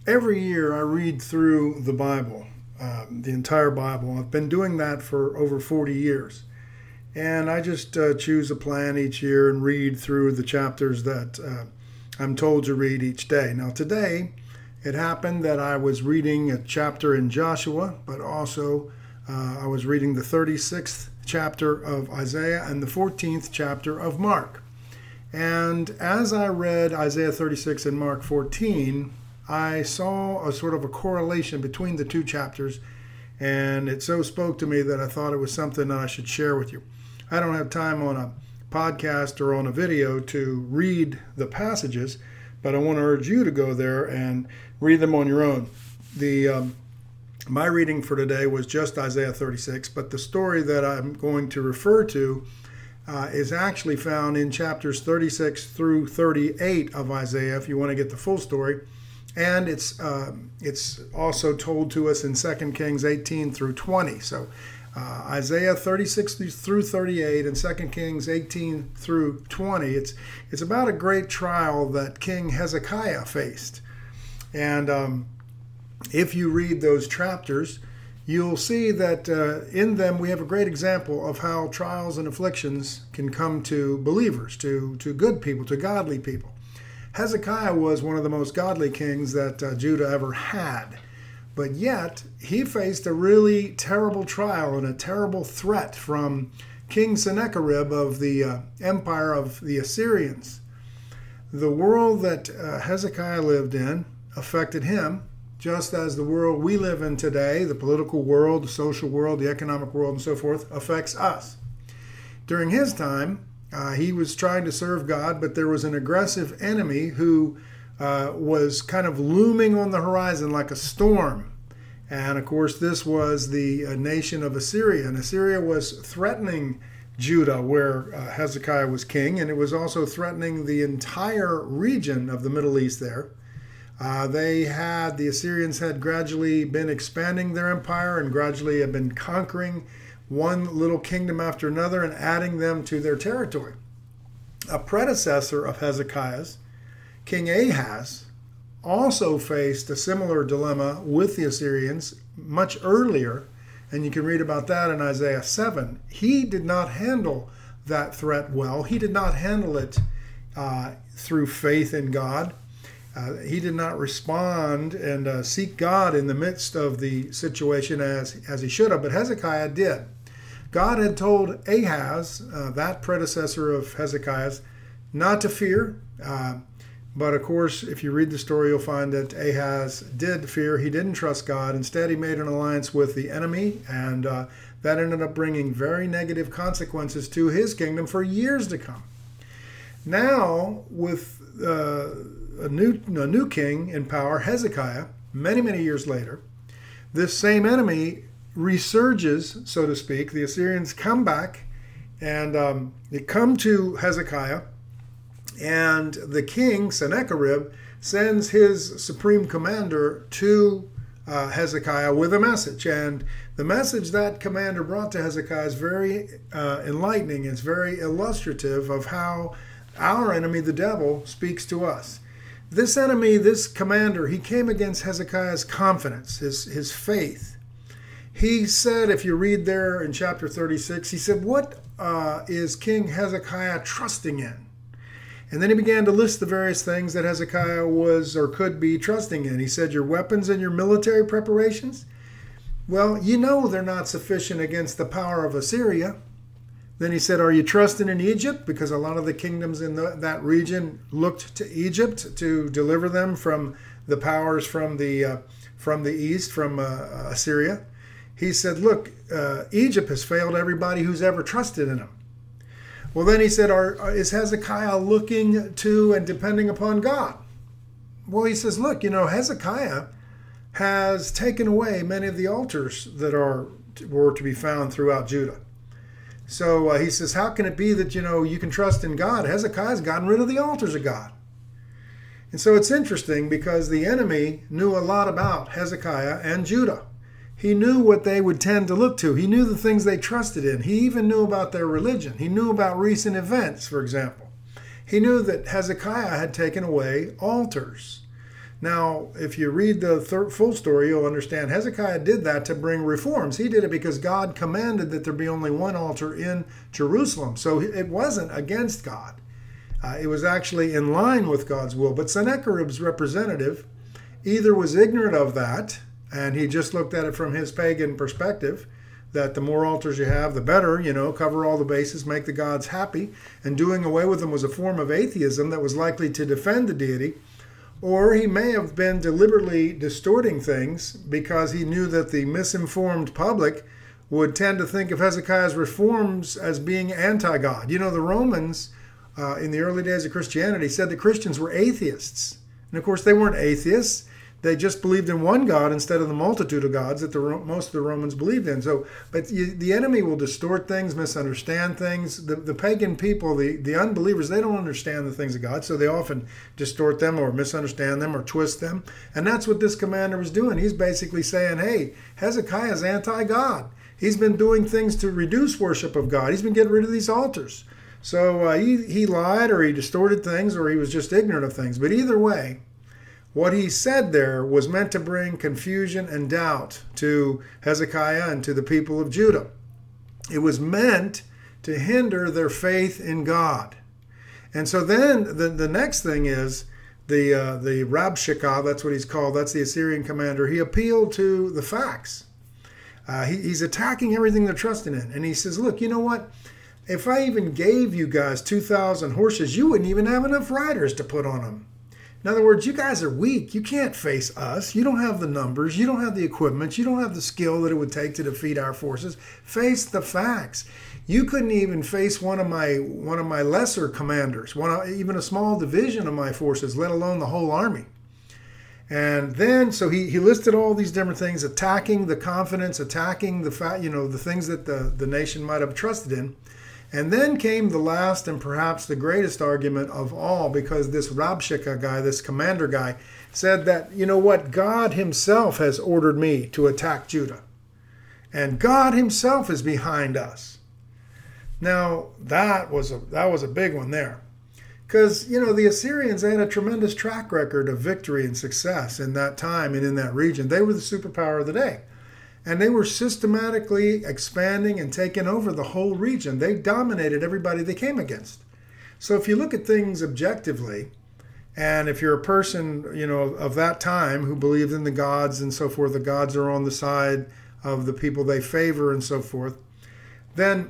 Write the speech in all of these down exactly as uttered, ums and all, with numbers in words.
Every year I read through the Bible, um, the entire Bible. I've been doing that for over forty years. And I just uh, choose a plan each year and read through the chapters that uh, I'm told to read each day. Now today, it happened that I was reading a chapter in Joshua, but also uh, I was reading the thirty-sixth chapter of Isaiah and the fourteenth chapter of Mark. And as I read Isaiah thirty-six and Mark fourteen, I saw a sort of a correlation between the two chapters, and it so spoke to me that I thought it was something that I should share with you. I don't have time on a podcast or on a video to read the passages, but I want to urge you to go there and read them on your own. The um, my reading for today was just Isaiah thirty-six, but the story that I'm going to refer to uh, is actually found in chapters thirty-six through thirty-eight of Isaiah, if you want to get the full story. And it's uh, it's also told to us in Second Kings eighteen through twenty. So uh, Isaiah thirty-six through thirty-eight and Second Kings eighteen through twenty. It's it's about a great trial that King Hezekiah faced. And um, if you read those chapters, you'll see that uh, in them we have a great example of how trials and afflictions can come to believers, to, to good people, to godly people. Hezekiah was one of the most godly kings that uh, Judah ever had. But yet, he faced a really terrible trial and a terrible threat from King Sennacherib of the uh, empire of the Assyrians. The world that uh, Hezekiah lived in affected him, just as the world we live in today, the political world, the social world, the economic world, and so forth, affects us. During his time, Uh, he was trying to serve God, but there was an aggressive enemy who uh, was kind of looming on the horizon like a storm. And of course, this was the uh, nation of Assyria. And Assyria was threatening Judah, where uh, Hezekiah was king, and it was also threatening the entire region of the Middle East there. Uh, they had, the Assyrians had gradually been expanding their empire and gradually had been conquering one little kingdom after another and adding them to their territory. A predecessor of Hezekiah's, King Ahaz, also faced a similar dilemma with the Assyrians much earlier, and you can read about that in Isaiah seven. He did not handle that threat well. He did not handle it uh, through faith in God. Uh, he did not respond and uh, seek God in the midst of the situation as, as he should have, but Hezekiah did. God had told Ahaz, uh, that predecessor of Hezekiah's, not to fear. Uh, but of course, if you read the story, you'll find that Ahaz did fear. He didn't trust God. Instead, he made an alliance with the enemy, and uh, that ended up bringing very negative consequences to his kingdom for years to come. Now, with uh, a new, a new king in power, Hezekiah, many, many years later, this same enemy resurges, so to speak. The Assyrians come back and um, they come to Hezekiah, and the king, Sennacherib, sends his supreme commander to uh, Hezekiah with a message. And the message that commander brought to Hezekiah is very uh, enlightening. It's very illustrative of how our enemy, the devil, speaks to us. This enemy, this commander, he came against Hezekiah's confidence, his, his faith. He said, if you read there in chapter thirty-six, he said, what uh, is King Hezekiah trusting in? And then he began to list the various things that Hezekiah was or could be trusting in. He said, your weapons and your military preparations? Well, you know they're not sufficient against the power of Assyria. Then he said, are you trusting in Egypt? Because a lot of the kingdoms in the, that region looked to Egypt to deliver them from the powers from the, uh, from the east, from uh, Assyria. He said, look, uh, Egypt has failed everybody who's ever trusted in him. Well, then he said, are, is Hezekiah looking to and depending upon God? Well, he says, look, you know, Hezekiah has taken away many of the altars that are were to be found throughout Judah. So uh, he says, how can it be that, you know, you can trust in God? Hezekiah's gotten rid of the altars of God. And so it's interesting because the enemy knew a lot about Hezekiah and Judah. He knew what they would tend to look to. He knew the things they trusted in. He even knew about their religion. He knew about recent events, for example. He knew that Hezekiah had taken away altars. Now, if you read the third, full story, you'll understand Hezekiah did that to bring reforms. He did it because God commanded that there be only one altar in Jerusalem. So it wasn't against God. Uh, it was actually in line with God's will. But Sennacherib's representative either was ignorant of that, and he just looked at it from his pagan perspective, that the more altars you have, the better, you know, cover all the bases, make the gods happy. And doing away with them was a form of atheism that was likely to defend the deity. Or he may have been deliberately distorting things because he knew that the misinformed public would tend to think of Hezekiah's reforms as being anti-God. You know, the Romans uh, in the early days of Christianity said that Christians were atheists. And of course, they weren't atheists. They just believed in one God instead of the multitude of gods that the most of the Romans believed in. So, but you, the enemy will distort things, misunderstand things. The, the pagan people, the, the unbelievers, they don't understand the things of God, so they often distort them or misunderstand them or twist them. And that's what this commander was doing. He's basically saying, hey, Hezekiah is anti-God. He's been doing things to reduce worship of God. He's been getting rid of these altars. So uh, he, he lied or he distorted things or he was just ignorant of things. But either way, what he said there was meant to bring confusion and doubt to Hezekiah and to the people of Judah. It was meant to hinder their faith in God. And so then the, the next thing is the uh, the Rabshakeh, that's what he's called, that's the Assyrian commander. He appealed to the facts. Uh, he, he's attacking everything they're trusting in. And he says, look, you know what? If I even gave you guys two thousand horses, you wouldn't even have enough riders to put on them. In other words, you guys are weak. You can't face us. You don't have the numbers. You don't have the equipment. You don't have the skill that it would take to defeat our forces. Face the facts. You couldn't even face one of my one of my lesser commanders, one even a small division of my forces, let alone the whole army. And then, so he, he listed all these different things, attacking the confidence, attacking the fact, you know, the things that the, the nation might have trusted in. And then came the last and perhaps the greatest argument of all, because this Rabshakeh guy, this commander guy, said that, you know what, God himself has ordered me to attack Judah. And God himself is behind us. Now, that was a, that was a big one there. Because, you know, the Assyrians had a tremendous track record of victory and success in that time and in that region. They were the superpower of the day. And they were systematically expanding and taking over the whole region. They dominated everybody they came against. So if you look at things objectively, and if you're a person, you know, of that time who believed in the gods and so forth, the gods are on the side of the people they favor and so forth, then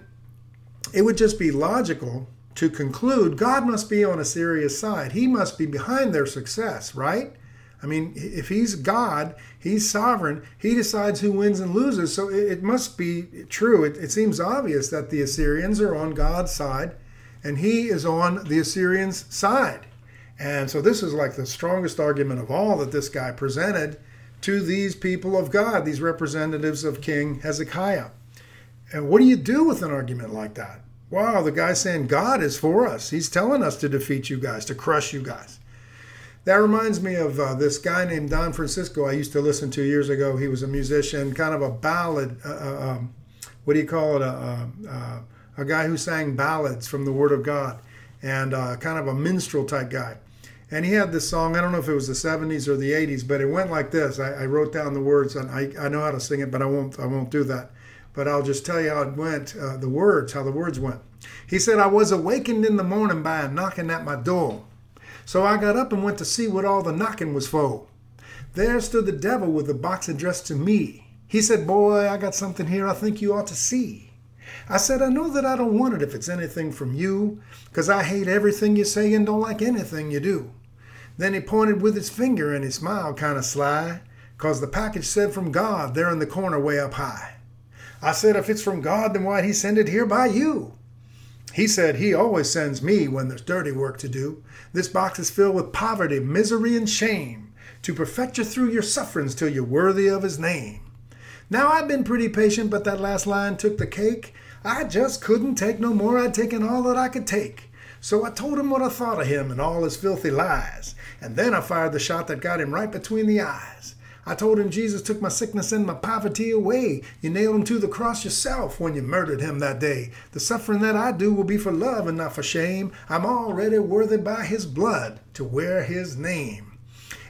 it would just be logical to conclude God must be on Assyria's side. He must be behind their success, right? I mean, if he's God, he's sovereign, he decides who wins and loses. So it must be true. It, it seems obvious that the Assyrians are on God's side and he is on the Assyrians' side. And so this is like the strongest argument of all that this guy presented to these people of God, these representatives of King Hezekiah. And what do you do with an argument like that? Wow, the guy's saying God is for us. He's telling us to defeat you guys, to crush you guys. That reminds me of uh, this guy named Don Francisco I used to listen to years ago. He was a musician, kind of a ballad, uh, uh, um, what do you call it, a, a, a guy who sang ballads from the Word of God, and uh, kind of a minstrel type guy. And he had this song, I don't know if it was the seventies or the eighties, but it went like this. I, I wrote down the words, and I, I know how to sing it, but I won't, I won't do that. But I'll just tell you how it went, uh, the words, how the words went. He said, I was awakened in the morning by a knocking at my door. So I got up and went to see what all the knocking was for. There stood the devil with a box addressed to me. He said, boy, I got something here I think you ought to see. I said, I know that I don't want it if it's anything from you, 'cause I hate everything you say and don't like anything you do. Then he pointed with his finger and he smiled kind of sly, 'cause the package said from God there in the corner way up high. I said, if it's from God, then why'd he send it here by you? He said he always sends me when there's dirty work to do. This box is filled with poverty, misery, and shame, to perfect you through your sufferings till you're worthy of his name. Now I've been pretty patient, but that last line took the cake. I just couldn't take no more. I'd taken all that I could take. So I told him what I thought of him and all his filthy lies. And then I fired the shot that got him right between the eyes. I told him Jesus took my sickness and my poverty away. You nailed him to the cross yourself when you murdered him that day. The suffering that I do will be for love and not for shame. I'm already worthy by his blood to wear his name.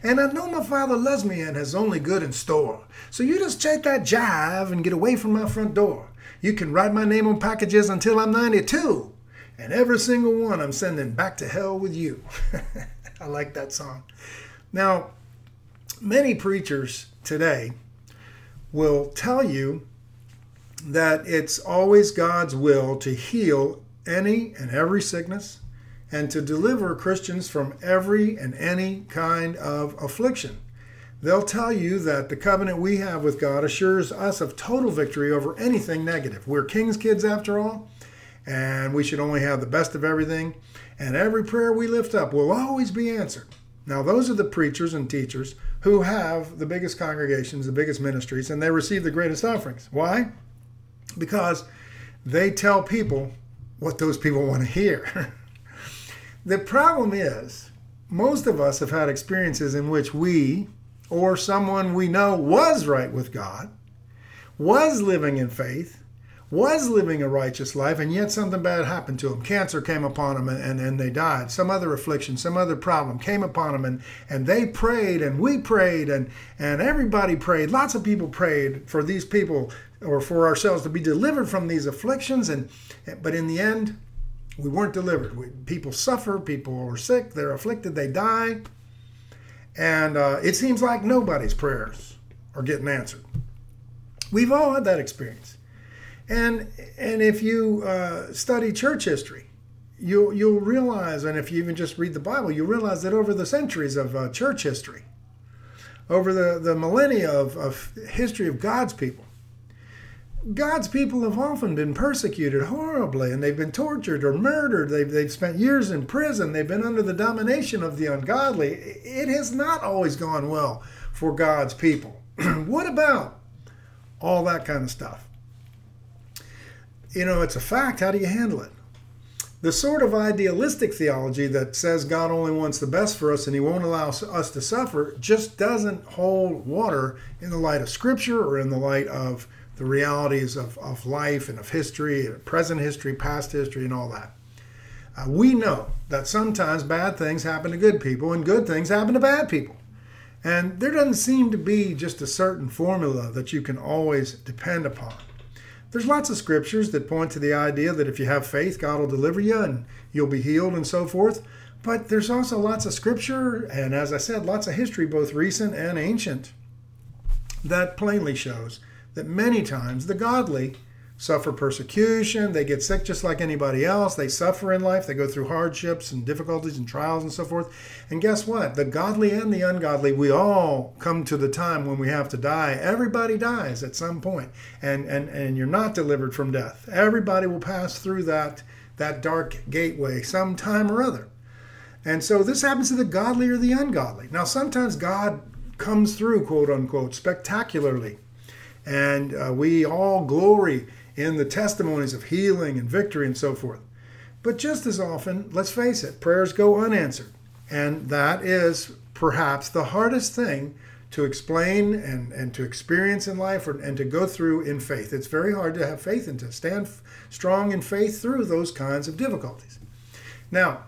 And I know my Father loves me and has only good in store. So you just take that jive and get away from my front door. You can write my name on packages until I'm ninety-two. And every single one I'm sending back to hell with you. I like that song. Now, many preachers today will tell you that it's always God's will to heal any and every sickness and to deliver Christians from every and any kind of affliction. They'll tell you that the covenant we have with God assures us of total victory over anything negative. We're king's kids after all, and we should only have the best of everything, and every prayer we lift up will always be answered. Now, those are the preachers and teachers who have the biggest congregations, the biggest ministries, and they receive the greatest offerings. Why? Because they tell people what those people want to hear. The problem is, most of us have had experiences in which we or someone we know was right with God, was living in faith, was living a righteous life, and yet something bad happened to them. Cancer came upon them and, and, and they died. Some other affliction, some other problem came upon them, and, and they prayed and we prayed and, and everybody prayed. Lots of people prayed for these people or for ourselves to be delivered from these afflictions. And but in the end, we weren't delivered. We, people suffer, people are sick, they're afflicted, they die. And uh, it seems like nobody's prayers are getting answered. We've all had that experience. And and if you uh, study church history, you'll, you'll realize, and if you even just read the Bible, you'll realize that over the centuries of uh, church history, over the, the millennia of, of history of God's people, God's people have often been persecuted horribly, and they've been tortured or murdered. They've, they've spent years in prison. They've been under the domination of the ungodly. It has not always gone well for God's people. What about all that kind of stuff? You know, it's a fact. How do you handle it? The sort of idealistic theology that says God only wants the best for us and he won't allow us to suffer just doesn't hold water in the light of Scripture or in the light of the realities of, of life and of history, present history, past history, and all that. Uh, we know that sometimes bad things happen to good people and good things happen to bad people. And there doesn't seem to be just a certain formula that you can always depend upon. There's lots of scriptures that point to the idea that if you have faith, God will deliver you and you'll be healed and so forth. But there's also lots of scripture, and as I said, lots of history, both recent and ancient, that plainly shows that many times the godly suffer persecution, they get sick just like anybody else, they suffer in life, they go through hardships and difficulties and trials and so forth. And guess what? The godly and the ungodly, we all come to the time when we have to die. Everybody dies at some point, and, and, and you're not delivered from death. Everybody will pass through that, that dark gateway sometime or other. And so this happens to the godly or the ungodly. Now, sometimes God comes through, quote unquote, spectacularly. And uh, we all glory in the testimonies of healing and victory and so forth. But just as often, let's face it, prayers go unanswered. And that is perhaps the hardest thing to explain and, and to experience in life or, and to go through in faith. It's very hard to have faith and to stand f- strong in faith through those kinds of difficulties. Now,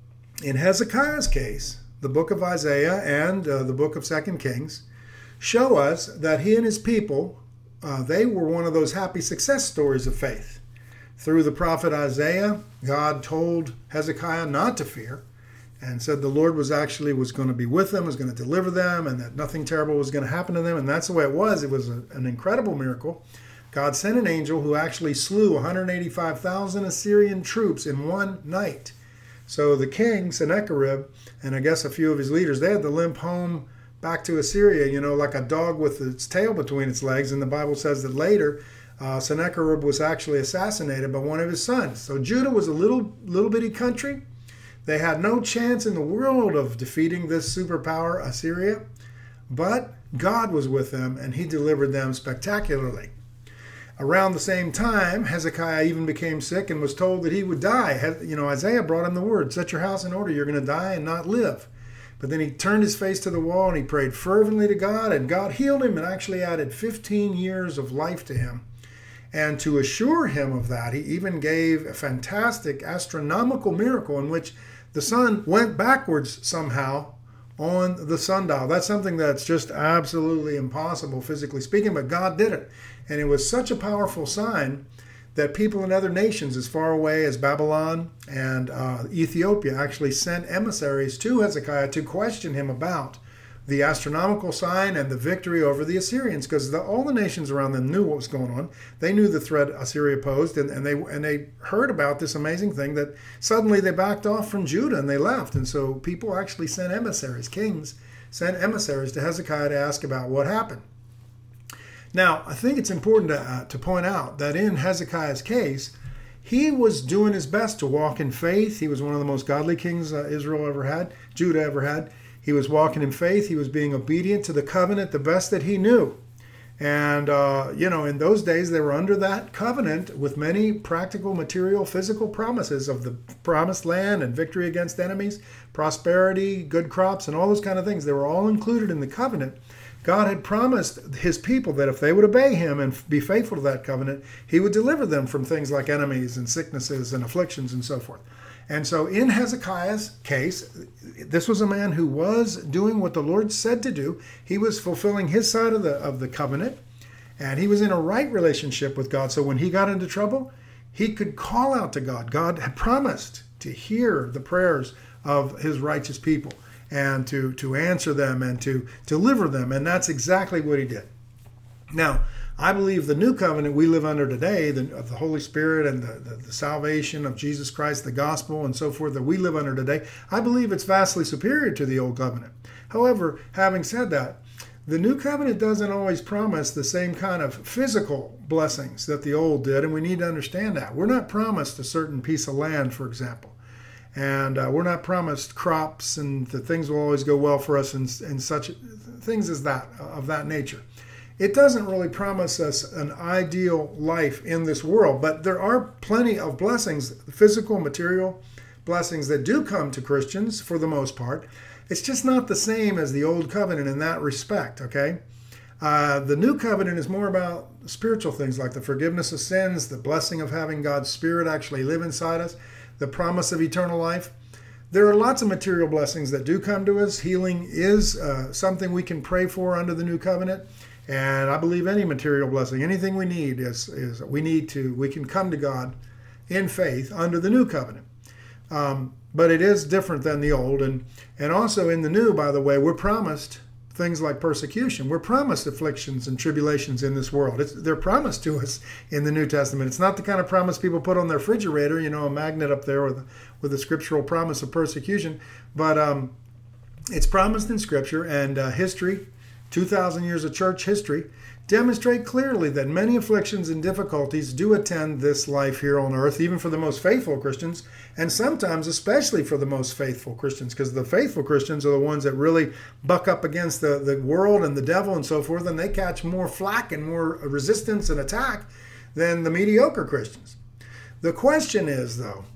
in Hezekiah's case, the book of Isaiah and uh, the book of Second Kings show us that he and his people, Uh, they were one of those happy success stories of faith. Through the prophet Isaiah, God told Hezekiah not to fear and said the Lord was actually was going to be with them, was going to deliver them, and that nothing terrible was going to happen to them. And that's the way it was. It was a, an incredible miracle. God sent an angel who actually slew one hundred eighty-five thousand Assyrian troops in one night. So the king, Sennacherib, and I guess a few of his leaders, they had to limp home back to Assyria, you know, like a dog with its tail between its legs. And the Bible says that later uh, Sennacherib was actually assassinated by one of his sons. So Judah was a little, little bitty country. They had no chance in the world of defeating this superpower, Assyria. But God was with them, and he delivered them spectacularly. Around the same time, Hezekiah even became sick and was told that he would die. You know, Isaiah brought him the word, set your house in order, you're going to die and not live. But then he turned his face to the wall and he prayed fervently to God, and God healed him and actually added fifteen years of life to him. And to assure him of that, he even gave a fantastic astronomical miracle in which the sun went backwards somehow on the sundial. That's something that's just absolutely impossible, physically speaking, but God did it. And it was such a powerful sign that people in other nations as far away as Babylon and uh, Ethiopia actually sent emissaries to Hezekiah to question him about the astronomical sign and the victory over the Assyrians, because the, all the nations around them knew what was going on. They knew the threat Assyria posed, and, and they and they heard about this amazing thing that suddenly they backed off from Judah and they left. And so people actually sent emissaries, kings sent emissaries to Hezekiah to ask about what happened. Now, I think it's important to, uh, to point out that in Hezekiah's case, he was doing his best to walk in faith. He was one of the most godly kings uh, Israel ever had, Judah ever had. He was walking in faith. He was being obedient to the covenant the best that he knew. And, uh, you know, in those days, they were under that covenant with many practical, material, physical promises of the promised land and victory against enemies, prosperity, good crops, and all those kind of things. They were all included in the covenant. God had promised his people that if they would obey him and be faithful to that covenant, he would deliver them from things like enemies and sicknesses and afflictions and so forth. And so in Hezekiah's case, this was a man who was doing what the Lord said to do. He was fulfilling his side of the of the covenant, and he was in a right relationship with God. So when he got into trouble, he could call out to God. God had promised to hear the prayers of his righteous people and to, to answer them and to deliver them. And that's exactly what he did. Now, I believe the new covenant we live under today, the, of the Holy Spirit and the, the, the salvation of Jesus Christ, the gospel and so forth that we live under today, I believe it's vastly superior to the old covenant. However, having said that, the new covenant doesn't always promise the same kind of physical blessings that the old did, and we need to understand that. We're not promised a certain piece of land, for example, and uh, we're not promised crops and that things will always go well for us and, and such things as that, of that nature. It doesn't really promise us an ideal life in this world, but there are plenty of blessings, physical, material blessings that do come to Christians for the most part. It's just not the same as the old covenant in that respect, okay? Uh, the new covenant is more about spiritual things like the forgiveness of sins, the blessing of having God's Spirit actually live inside us, the promise of eternal life. There are lots of material blessings that do come to us. Healing is uh, something we can pray for under the new covenant. And I believe any material blessing, anything we need is, is we need to, we can come to God in faith under the new covenant. Um, but it is different than the old. And, and also in the new, by the way, we're promised things like persecution. We're promised afflictions and tribulations in this world. It's, they're promised to us in the New Testament. It's not the kind of promise people put on their refrigerator, you know, a magnet up there with, with a scriptural promise of persecution. But um, it's promised in Scripture, and uh, history, two thousand years of church history, demonstrate clearly that many afflictions and difficulties do attend this life here on earth, even for the most faithful Christians, and sometimes especially for the most faithful Christians, because the faithful Christians are the ones that really buck up against the, the world and the devil and so forth, and they catch more flack and more resistance and attack than the mediocre Christians. The question is, though,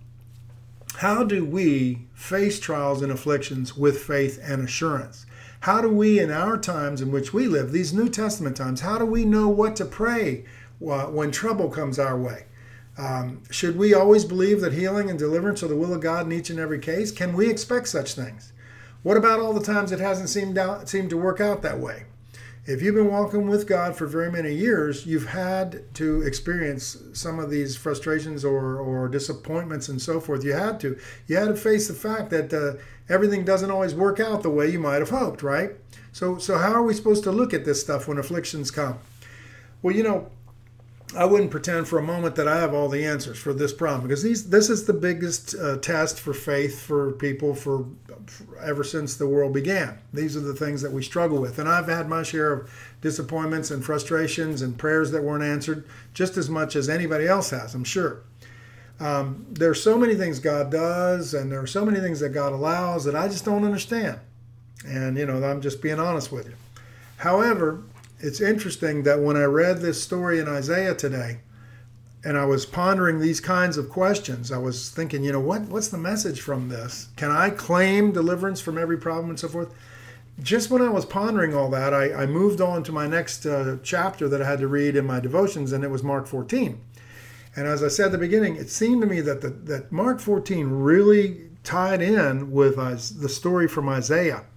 how do we face trials and afflictions with faith and assurance? How do we, in our times in which we live, these New Testament times, how do we know what to pray when trouble comes our way? Um, should we always believe that healing and deliverance are the will of God in each and every case? Can we expect such things? What about all the times it hasn't seemed out, seemed to work out that way? If you've been walking with God for very many years, you've had to experience some of these frustrations or, or disappointments and so forth. You had to. You had to face the fact that uh, everything doesn't always work out the way you might have hoped, right? So, so how are we supposed to look at this stuff when afflictions come? Well, you know, I wouldn't pretend for a moment that I have all the answers for this problem, because these this is the biggest uh, test for faith for people for, for ever since the world began. These are the things that we struggle with, and I've had my share of disappointments and frustrations and prayers that weren't answered just as much as anybody else has, I'm sure. Um, there are so many things God does, and there are so many things that God allows that I just don't understand, and you know, I'm just being honest with you. However, it's interesting that when I read this story in Isaiah today, and I was pondering these kinds of questions, I was thinking, you know, what what's the message from this? Can I claim deliverance from every problem and so forth? Just when I was pondering all that, I, I moved on to my next uh, chapter that I had to read in my devotions, and it was Mark fourteen. And as I said at the beginning, it seemed to me that the, that Mark fourteen really tied in with uh, the story from Isaiah.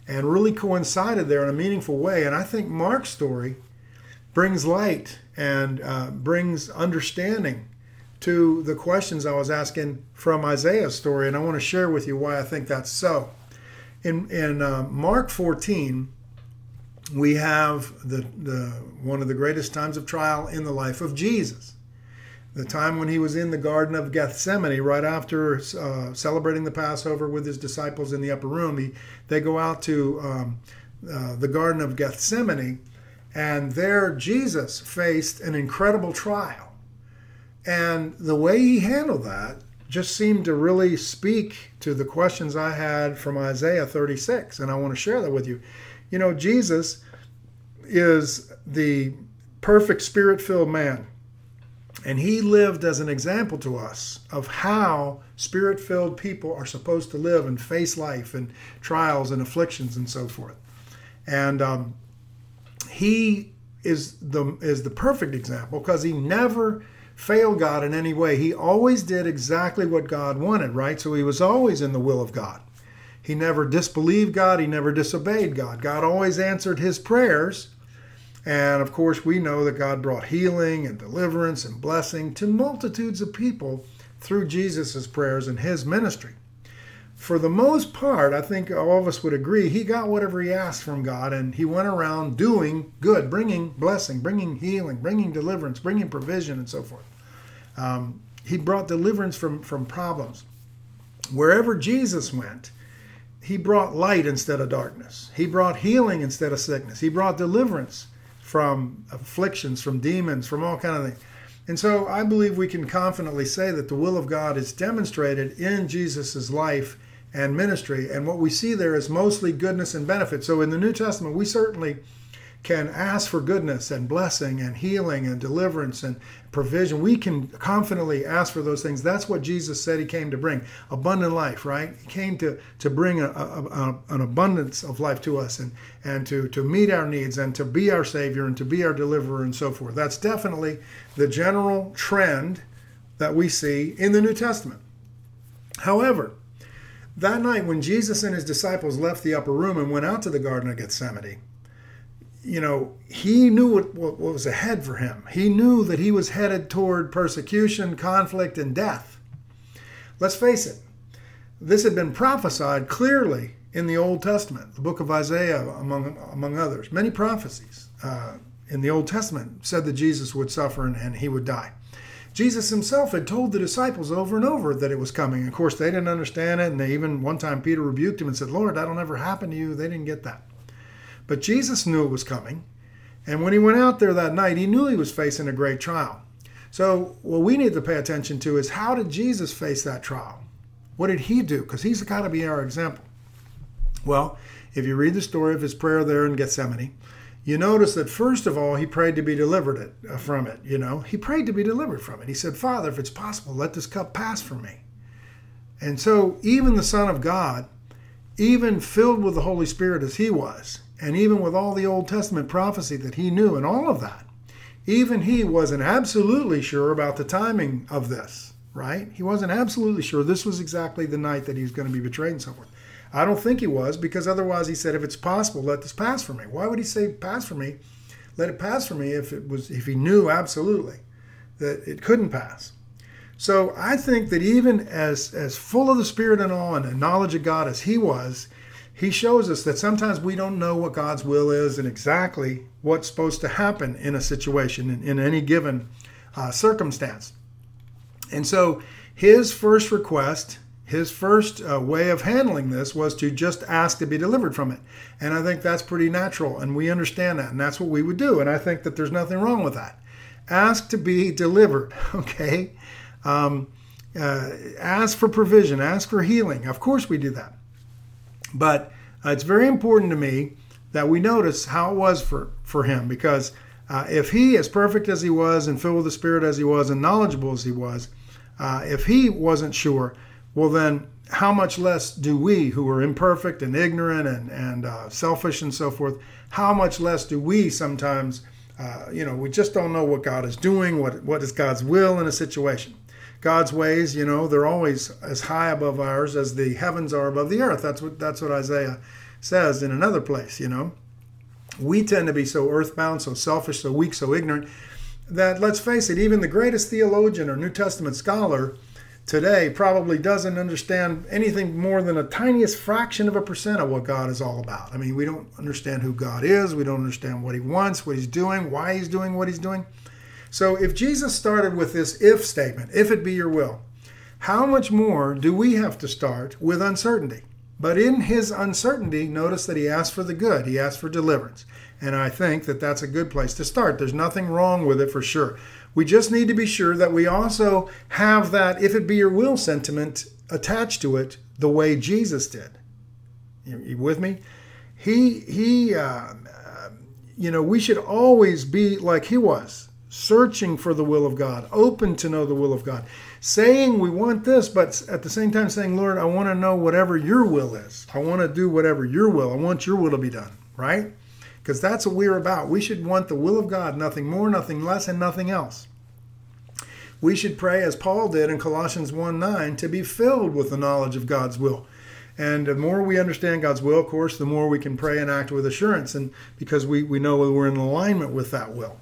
and really coincided there in a meaningful way. And I think Mark's story brings light and uh, brings understanding to the questions I was asking from Isaiah's story. And I want to share with you why I think that's so. In, in uh, Mark fourteen, we have the, the one of the greatest times of trial in the life of Jesus. The time when he was in the Garden of Gethsemane, right after uh, celebrating the Passover with his disciples in the upper room, he, they go out to um, uh, the Garden of Gethsemane, and there Jesus faced an incredible trial. And the way he handled that just seemed to really speak to the questions I had from Isaiah thirty-six, and I want to share that with you. You know, Jesus is the perfect spirit-filled man. And he lived as an example to us of how spirit-filled people are supposed to live and face life and trials and afflictions and so forth. And um, he is the is the perfect example because he never failed God in any way. He always did exactly what God wanted, right? So he was always in the will of God. He never disbelieved God. He never disobeyed God. God always answered his prayers. And of course, we know that God brought healing and deliverance and blessing to multitudes of people through Jesus' prayers and his ministry. For the most part, I think all of us would agree, he got whatever he asked from God, and he went around doing good, bringing blessing, bringing healing, bringing deliverance, bringing provision, and so forth. Um, he brought deliverance from, from problems. Wherever Jesus went, he brought light instead of darkness. He brought healing instead of sickness. He brought deliverance from afflictions, from demons, from all kind of things. And so I believe we can confidently say that the will of God is demonstrated in Jesus' life and ministry. And what we see there is mostly goodness and benefit. So in the New Testament, we certainly can ask for goodness and blessing and healing and deliverance and provision. We can confidently ask for those things. That's what Jesus said he came to bring. Abundant life, right? He came to, to bring a, a, a, an abundance of life to us and, and to, to meet our needs and to be our Savior and to be our deliverer and so forth. That's definitely the general trend that we see in the New Testament. However, that night when Jesus and his disciples left the upper room and went out to the Garden of Gethsemane, you know, he knew what, what was ahead for him. He knew that he was headed toward persecution, conflict, and death. Let's face it, this had been prophesied clearly in the Old Testament, the book of Isaiah, among, among others. Many prophecies uh, in the Old Testament said that Jesus would suffer and, and he would die. Jesus himself had told the disciples over and over that it was coming. Of course, they didn't understand it, and they even one time Peter rebuked him and said, "Lord, that'll never happen to you." They didn't get that. But Jesus knew it was coming. And when he went out there that night, he knew he was facing a great trial. So what we need to pay attention to is, how did Jesus face that trial? What did he do? Because he's got to be our example. Well, if you read the story of his prayer there in Gethsemane, you notice that first of all, he prayed to be delivered it, from it. You know, he prayed to be delivered from it. He said, "Father, if it's possible, let this cup pass from me." And so even the Son of God, even filled with the Holy Spirit as he was, and even with all the Old Testament prophecy that he knew and all of that, even he wasn't absolutely sure about the timing of this, right? He wasn't absolutely sure this was exactly the night that he was going to be betrayed and so forth. I don't think he was, because otherwise he said, "If it's possible, let this pass for me." Why would he say pass for me? Let it pass for me if it was, if he knew absolutely that it couldn't pass. So I think that even as, as full of the Spirit and awe and knowledge of God as he was, he shows us that sometimes we don't know what God's will is and exactly what's supposed to happen in a situation, in, in any given uh, circumstance. And so his first request, his first uh, way of handling this was to just ask to be delivered from it. And I think that's pretty natural, and we understand that, and that's what we would do. And I think that there's nothing wrong with that. Ask to be delivered, okay? Um, uh, ask for provision, ask for healing. Of course we do that. But uh, it's very important to me that we notice how it was for, for him, because uh, if he, as perfect as he was and filled with the Spirit as he was and knowledgeable as he was, uh, if he wasn't sure, well then how much less do we, who are imperfect and ignorant and, and uh, selfish and so forth, how much less do we sometimes, uh, you know, we just don't know what God is doing, what what is God's will in a situation. God's ways, you know, they're always as high above ours as the heavens are above the earth. That's what that's what Isaiah says in another place, you know. We tend to be so earthbound, so selfish, so weak, so ignorant, that, let's face it, even the greatest theologian or New Testament scholar today probably doesn't understand anything more than a tiniest fraction of a percent of what God is all about. I mean, we don't understand who God is. We don't understand what he wants, what he's doing, why he's doing what he's doing. So if Jesus started with this if statement, if it be your will, how much more do we have to start with uncertainty? But in his uncertainty, notice that he asked for the good. He asked for deliverance. And I think that that's a good place to start. There's nothing wrong with it for sure. We just need to be sure that we also have that if it be your will sentiment attached to it the way Jesus did. You, you with me? He, he, uh, you know, we should always be like he was, searching for the will of God, open to know the will of God, saying we want this, but at the same time saying, Lord, I want to know whatever your will is. I want to do whatever your will. I want your will to be done, right? Because that's what we're about. We should want the will of God, nothing more, nothing less, and nothing else. We should pray, as Paul did in Colossians one nine, to be filled with the knowledge of God's will. And the more we understand God's will, of course, the more we can pray and act with assurance, and because we, we know we're in alignment with that will.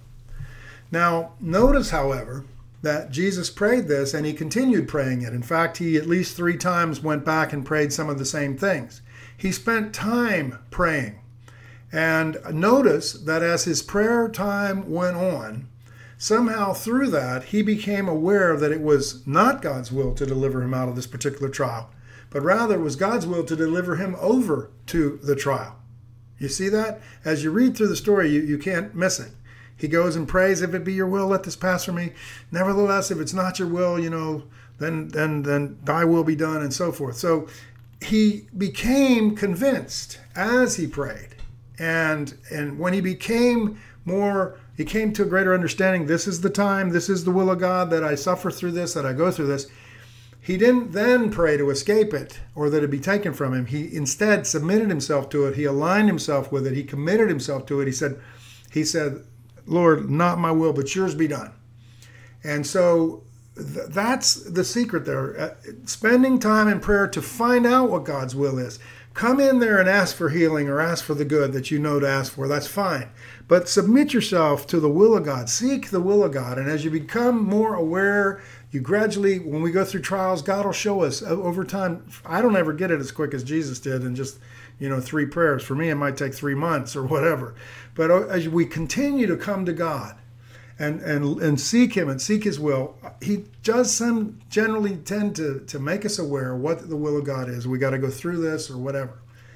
Now, notice, however, that Jesus prayed this and he continued praying it. In fact, he at least three times went back and prayed some of the same things. He spent time praying. And notice that as his prayer time went on, somehow through that, he became aware that it was not God's will to deliver him out of this particular trial, but rather it was God's will to deliver him over to the trial. You see that? As you read through the story, you, you can't miss it. He goes and prays, if it be your will, let this pass from me. Nevertheless, if it's not your will, you know, then, then, then thy will be done, and so forth. So he became convinced as he prayed. And and when he became more, he came to a greater understanding, this is the time, this is the will of God, that I suffer through this, that I go through this. He didn't then pray to escape it or that it be taken from him. He instead submitted himself to it. He aligned himself with it. He committed himself to it. He said, he said, Lord, not my will, but yours be done. And so th- that's the secret there. Uh, spending time in prayer to find out what God's will is. Come in there and ask for healing or ask for the good that you know to ask for. That's fine. But submit yourself to the will of God. Seek the will of God. And as you become more aware, you gradually, when we go through trials, God will show us over time. I don't ever get it as quick as Jesus did in just, you know, three prayers. For me, it might take three months or whatever. But as we continue to come to God and, and, and seek him and seek his will, he does some generally tend to, to make us aware of what the will of God is. We got to go through this or whatever.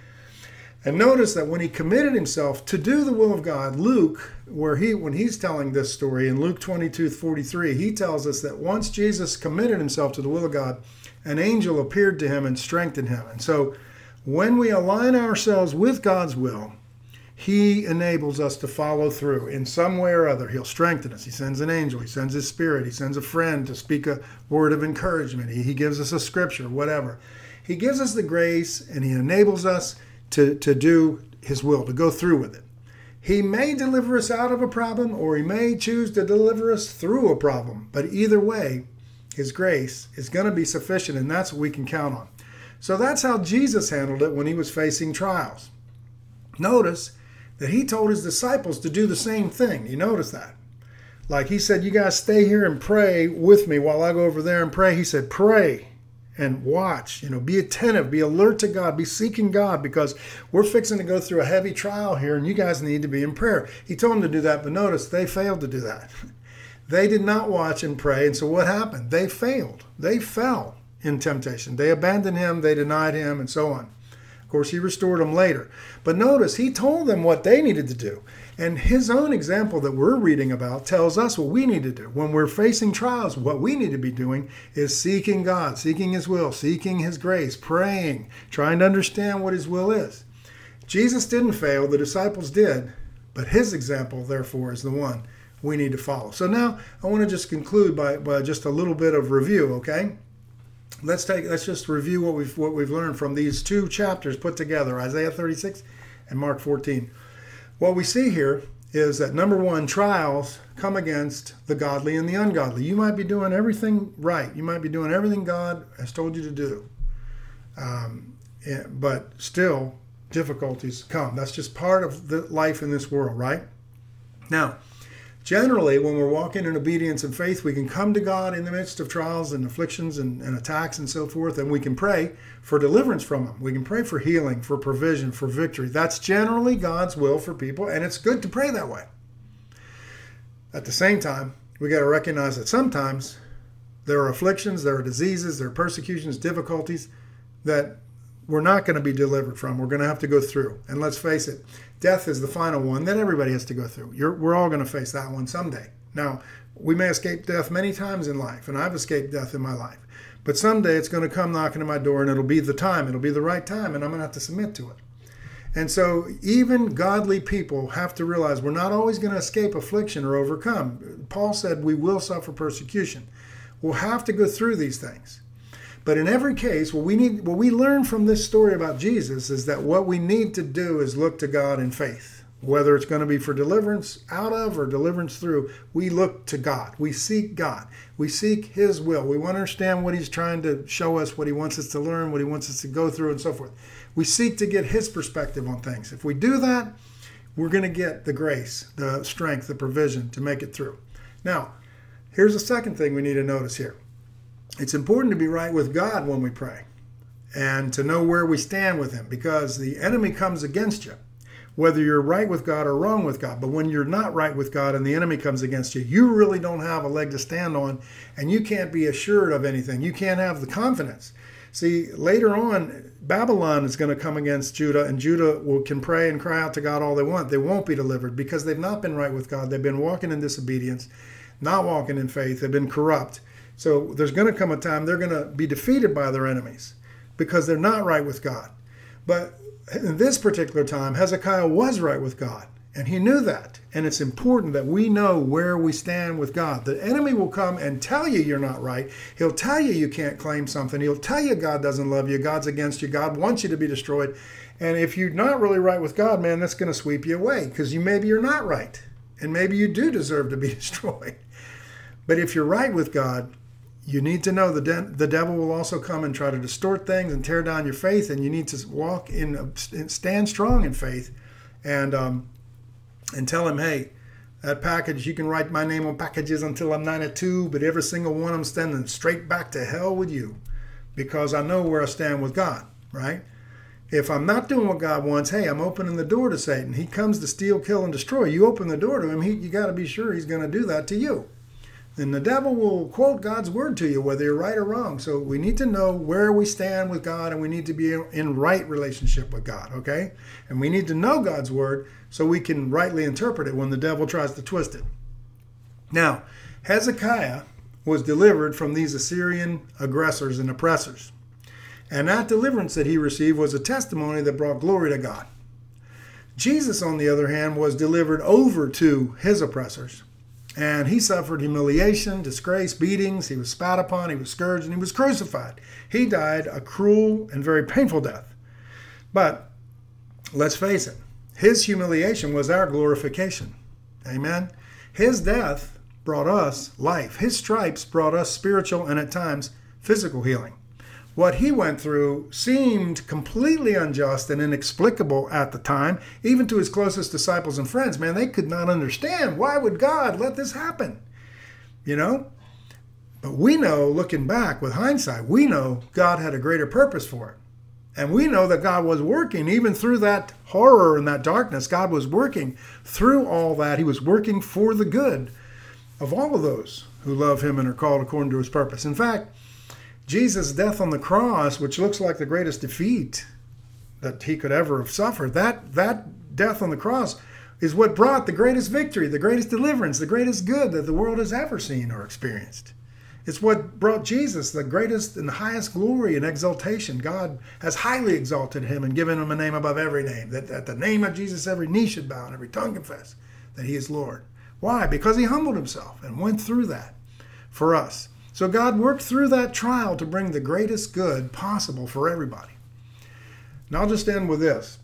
And notice that when he committed himself to do the will of God, Luke, where he when he's telling this story in Luke twenty-two forty-three, he tells us that once Jesus committed himself to the will of God, an angel appeared to him and strengthened him. And so when we align ourselves with God's will, he enables us to follow through in some way or other. He'll strengthen us. He sends an angel. He sends his spirit. He sends a friend to speak a word of encouragement. He, he gives us a scripture, whatever. He gives us the grace and he enables us to, to do his will, to go through with it. He may deliver us out of a problem or he may choose to deliver us through a problem. But either way, his grace is going to be sufficient, and that's what we can count on. So that's how Jesus handled it when he was facing trials. Notice that he told his disciples to do the same thing. You notice that? Like he said, you guys stay here and pray with me while I go over there and pray. He said, pray and watch, you know, be attentive, be alert to God, be seeking God, because we're fixing to go through a heavy trial here and you guys need to be in prayer. He told them to do that, but notice they failed to do that. They did not watch and pray. And so what happened? They failed. They fell in temptation. They abandoned him, they denied him, and so on. Of course, he restored them later. But notice, he told them what they needed to do. And his own example that we're reading about tells us what we need to do. When we're facing trials, what we need to be doing is seeking God, seeking his will, seeking his grace, praying, trying to understand what his will is. Jesus didn't fail, the disciples did, but his example, therefore, is the one we need to follow. So now I want to just conclude by, by just a little bit of review, okay? Let's take let's just review what we've what we've learned from these two chapters put together, Isaiah thirty-six and Mark fourteen. What we see here is that, number one, trials come against the godly and the ungodly. You might be doing everything right. You might be doing everything God has told you to do. Um, but still, difficulties come. That's just part of the life in this world, right? Now, generally, when we're walking in obedience and faith, we can come to God in the midst of trials and afflictions and, and attacks and so forth, and we can pray for deliverance from them. We can pray for healing, for provision, for victory. That's generally God's will for people, and it's good to pray that way. At the same time, we got to recognize that sometimes there are afflictions, there are diseases, there are persecutions, difficulties that we're not going to be delivered from. We're going to have to go through. And let's face it, death is the final one that everybody has to go through. You're, we're all going to face that one someday. Now, we may escape death many times in life, and I've escaped death in my life. But someday it's going to come knocking at my door, and it'll be the time. It'll be the right time, and I'm going to have to submit to it. And so even godly people have to realize we're not always going to escape affliction or overcome. Paul said we will suffer persecution. We'll have to go through these things. But in every case, what we need, what we learn from this story about Jesus is that what we need to do is look to God in faith. Whether it's going to be for deliverance out of or deliverance through, we look to God. We seek God. We seek His will. We want to understand what He's trying to show us, what He wants us to learn, what He wants us to go through, and so forth. We seek to get His perspective on things. If we do that, we're going to get the grace, the strength, the provision to make it through. Now, here's the second thing we need to notice here. It's important to be right with God when we pray and to know where we stand with Him, because the enemy comes against you, whether you're right with God or wrong with God. But when you're not right with God and the enemy comes against you, you really don't have a leg to stand on, and you can't be assured of anything. You can't have the confidence. See, later on, Babylon is going to come against Judah, and Judah will, can pray and cry out to God all they want. They won't be delivered because they've not been right with God. They've been walking in disobedience, not walking in faith. They've been corrupt. So there's going to come a time they're going to be defeated by their enemies because they're not right with God. But in this particular time, Hezekiah was right with God, and he knew that. And it's important that we know where we stand with God. The enemy will come and tell you you're not right. He'll tell you you can't claim something. He'll tell you God doesn't love you. God's against you. God wants you to be destroyed. And if you're not really right with God, man, that's going to sweep you away because you maybe you're not right. And maybe you do deserve to be destroyed. But if you're right with God, you need to know the de- the devil will also come and try to distort things and tear down your faith, and you need to walk in, stand strong in faith, and um, and tell him, hey, that package, you can write my name on packages until I'm ninety-two, but every single one I'm sending straight back to hell with you, because I know where I stand with God, right? If I'm not doing what God wants, hey, I'm opening the door to Satan. He comes to steal, kill, and destroy. You open the door to him, he, you got to be sure he's going to do that to you. And the devil will quote God's word to you, whether you're right or wrong. So we need to know where we stand with God, and we need to be in right relationship with God, okay? And we need to know God's word so we can rightly interpret it when the devil tries to twist it. Now, Hezekiah was delivered from these Assyrian aggressors and oppressors. And that deliverance that he received was a testimony that brought glory to God. Jesus, on the other hand, was delivered over to his oppressors. And he suffered humiliation, disgrace, beatings. He was spat upon, he was scourged, and he was crucified. He died a cruel and very painful death. But let's face it, his humiliation was our glorification. Amen? His death brought us life. His stripes brought us spiritual and at times physical healing. What he went through seemed completely unjust and inexplicable at the time, even to his closest disciples and friends. Man, they could not understand. Why would God let this happen? You know? But we know, looking back with hindsight, we know God had a greater purpose for it. And we know that God was working, even through that horror and that darkness, God was working through all that. He was working for the good of all of those who love him and are called according to his purpose. In fact, Jesus' death on the cross, which looks like the greatest defeat that he could ever have suffered, that, that death on the cross is what brought the greatest victory, the greatest deliverance, the greatest good that the world has ever seen or experienced. It's what brought Jesus the greatest and highest glory and exaltation. God has highly exalted him and given him a name above every name, that at the name of Jesus every knee should bow and every tongue confess that he is Lord. Why? Because he humbled himself and went through that for us. So God worked through that trial to bring the greatest good possible for everybody. And I'll just end with this.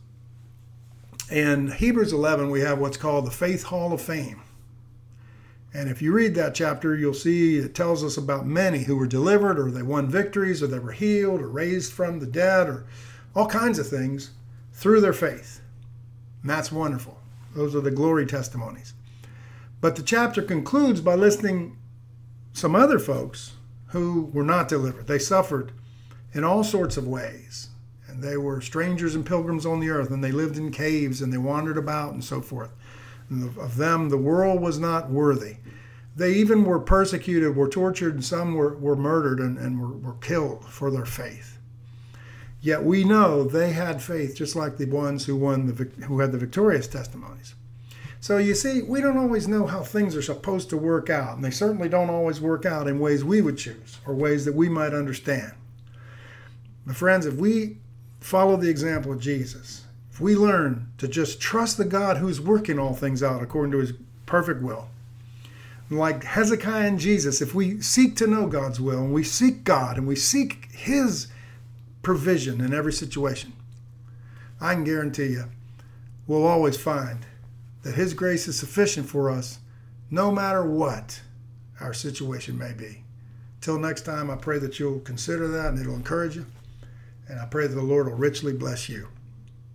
In Hebrews eleven, we have what's called the Faith Hall of Fame. And if you read that chapter, you'll see it tells us about many who were delivered, or they won victories, or they were healed, or raised from the dead, or all kinds of things through their faith. And that's wonderful. Those are the glory testimonies. But the chapter concludes by listing some other folks who were not delivered. They suffered in all sorts of ways. And they were strangers and pilgrims on the earth, and they lived in caves, and they wandered about, and so forth. And of them, the world was not worthy. They even were persecuted, were tortured, and some were, were murdered and, and were, were killed for their faith. Yet we know they had faith just like the ones who won the who had the victorious testimonies. So you see, we don't always know how things are supposed to work out, and they certainly don't always work out in ways we would choose or ways that we might understand. But friends, if we follow the example of Jesus, if we learn to just trust the God who's working all things out according to his perfect will, like Hezekiah and Jesus, if we seek to know God's will and we seek God and we seek his provision in every situation, I can guarantee you we'll always find that his grace is sufficient for us no matter what our situation may be. Till next time, I pray that you'll consider that and it'll encourage you. And I pray that the Lord will richly bless you.